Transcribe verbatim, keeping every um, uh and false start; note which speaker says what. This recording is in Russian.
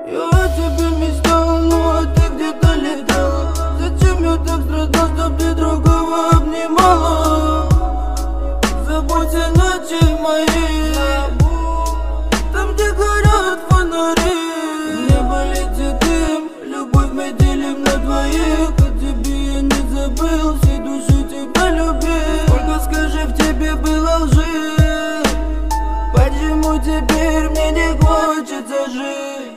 Speaker 1: Я о тебе мечтал, ну а ты где-то летала. Зачем я так страдал, чтоб ты другого обнимала? Заботься ночи мои, там, где горят фонари. Небо летит дым, любовь мы делим на двоих. О тебе я не забыл, всей душой тебя любил. Сколько, скажи, в тебе было лжи, почему теперь мне не хочется жить?